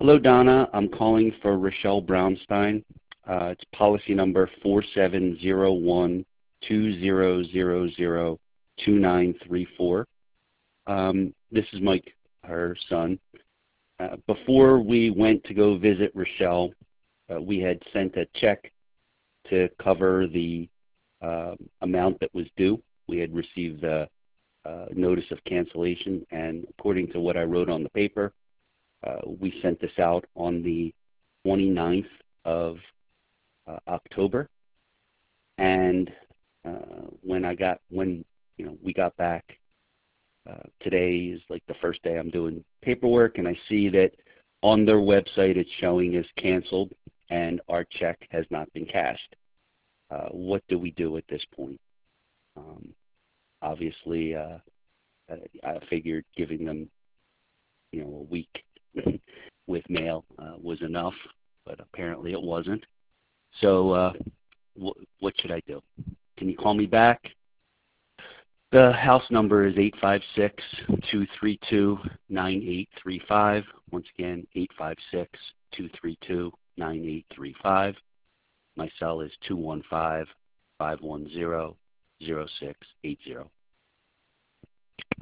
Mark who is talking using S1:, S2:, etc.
S1: Hello, Donna. I'm calling for Rochelle Brownstein. It's policy number 4701-2000-2934. This is Mike, her son. Before we went to go visit Rochelle, we had sent a check to cover the amount that was due. We had received a notice of cancellation, and according to what I wrote on the paper, we sent this out on the 29th of October, and when we got back, today is like the first day I'm doing paperwork, and I see that on their website it's showing as canceled, and our check has not been cashed. What do we do at this point? Obviously, I figured giving them, a week with mail was enough, but apparently it wasn't. So what should I do? Can you call me back? The house number is 856-232-9835. Once again, 856-232-9835. My cell is 215-510-0680.